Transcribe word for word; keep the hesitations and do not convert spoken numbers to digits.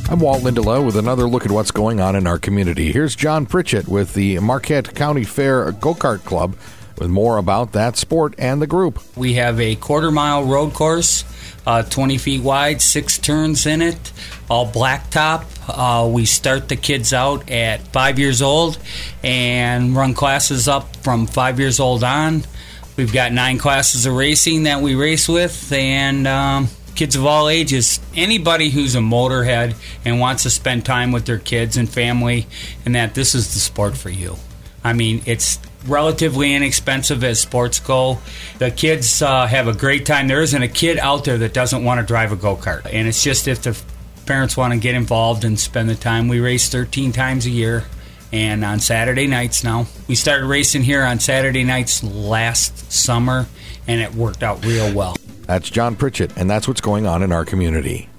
I'm Walt Lindelof with another look at what's going on in our community. Here's John Pritchett with the Marquette County Fair Go-Kart Club with more about that sport and the group. We have a quarter-mile road course, uh, twenty feet wide, six turns in it, all blacktop. Uh, we start the kids out at five years old and run classes up from five years old on. We've got nine classes of racing that we race with, and um, kids of all ages. Anybody who's a motorhead and wants to spend time with their kids and family, and that this is the sport for you. I mean, it's relatively inexpensive as sports go. The kids uh, have a great time. There isn't a kid out there that doesn't want to drive a go-kart. And it's just if the parents want to get involved and spend the time. We race thirteen times a year, and on Saturday nights now. We started racing here on Saturday nights last summer, and it worked out real well. That's John Pritchett, and that's what's going on in our community.